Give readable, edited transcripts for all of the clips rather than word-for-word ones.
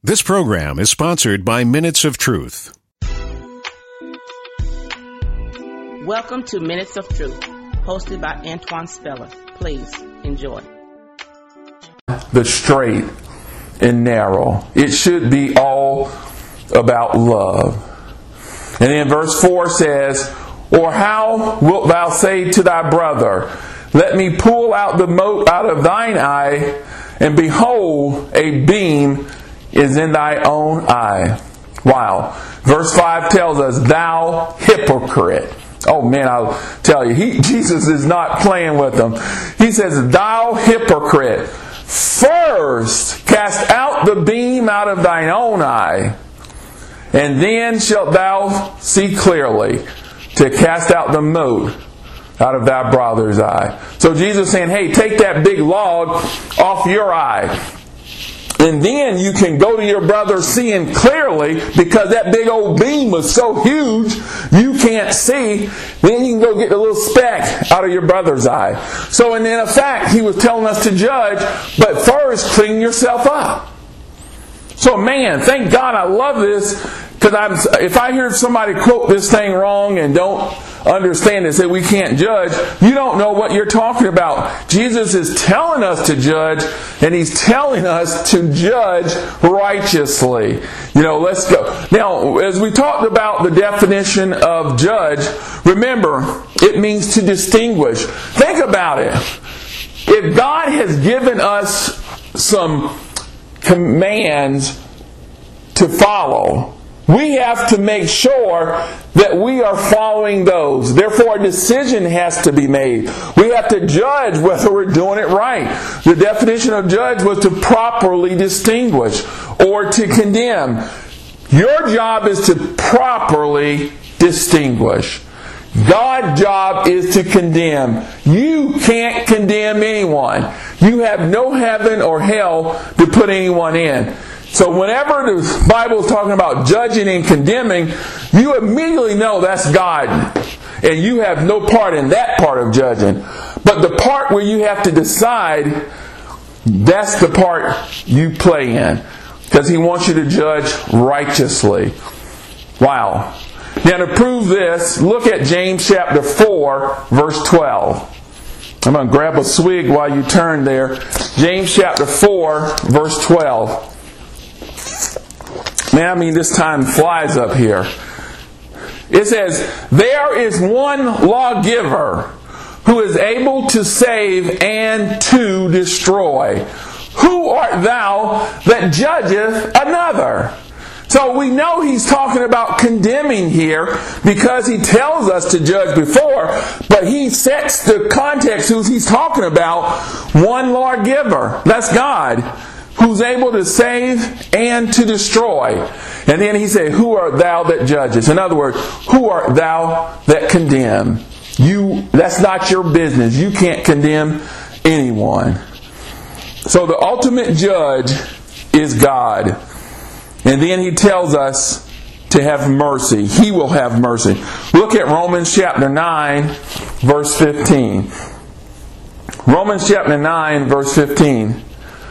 This program is sponsored by Minutes of Truth. Welcome to Minutes of Truth, hosted by Antoine Speller. Please enjoy. The straight and narrow. It should be all about love. And then verse 4 says, "Or how wilt thou say to thy brother, let me pull out the mote out of thine eye, and behold, a beam is in thy own eye." Wow. Verse 5 tells us, "Thou hypocrite." Oh man, I'll tell you, Jesus is not playing with them. He says, "Thou hypocrite, first cast out the beam out of thine own eye, and then shalt thou see clearly to cast out the mote out of thy brother's eye." So Jesus is saying, hey, take that big log off your eye. And then you can go to your brother seeing clearly, because that big old beam was so huge you can't see. Then you can go get the little speck out of your brother's eye. So in effect, he was telling us to judge, but first clean yourself up. So man, thank God I love this, because if I hear somebody quote this thing wrong and don't understand it, say we can't judge, you don't know what you're talking about. Jesus is telling us to judge, and He's telling us to judge righteously. Let's go. Now, as we talked about the definition of judge, remember, it means to distinguish. Think about it. If God has given us some commands to follow, we have to make sure that we are following those. Therefore, a decision has to be made. We have to judge whether we're doing it right. The definition of judge was to properly distinguish or to condemn. Your job is to properly distinguish. God's job is to condemn. You can't condemn anyone. You have no heaven or hell to put anyone in. So whenever the Bible is talking about judging and condemning, you immediately know that's God. And you have no part in that part of judging. But the part where you have to decide, that's the part you play in. Because He wants you to judge righteously. Wow. Now to prove this, look at James chapter 4, verse 12. I'm going to grab a swig while you turn there. James chapter 4, verse 12. Man, this time flies up here. It says, "There is one lawgiver who is able to save and to destroy. Who art thou that judgeth another?" So we know he's talking about condemning here, because he tells us to judge before, but he sets the context who he's talking about. One lawgiver, that's God, who's able to save and to destroy. And then he said, "Who art thou that judgest?" In other words, who art thou that condemn? That's not your business. You can't condemn anyone. So the ultimate judge is God. And then He tells us to have mercy. He will have mercy. Look at Romans chapter 9, verse 15. Romans chapter 9, verse 15.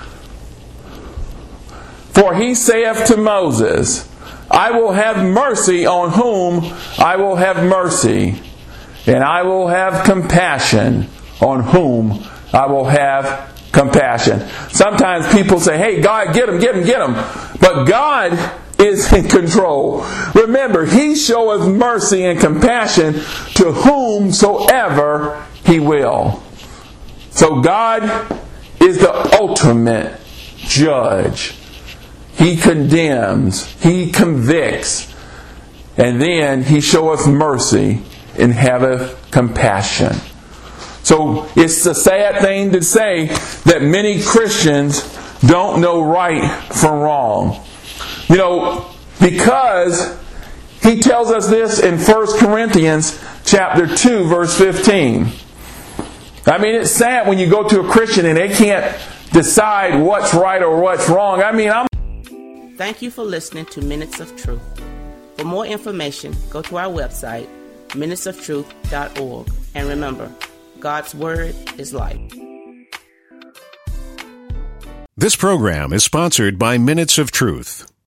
"For He saith to Moses, I will have mercy on whom I will have mercy, and I will have compassion on whom I will have compassion." Sometimes people say, hey, God, get him. But God is in control. Remember, He showeth mercy and compassion to whomsoever He will. So God is the ultimate judge. He condemns, He convicts, and then He showeth mercy and haveth compassion. So it's a sad thing to say that many Christians don't know right from wrong. Because He tells us this in 1 Corinthians chapter 2, verse 15. It's sad when you go to a Christian and they can't decide what's right or what's wrong. Thank you for listening to Minutes of Truth. For more information, go to our website, minutesoftruth.org. And remember, God's Word is life. This program is sponsored by Minutes of Truth.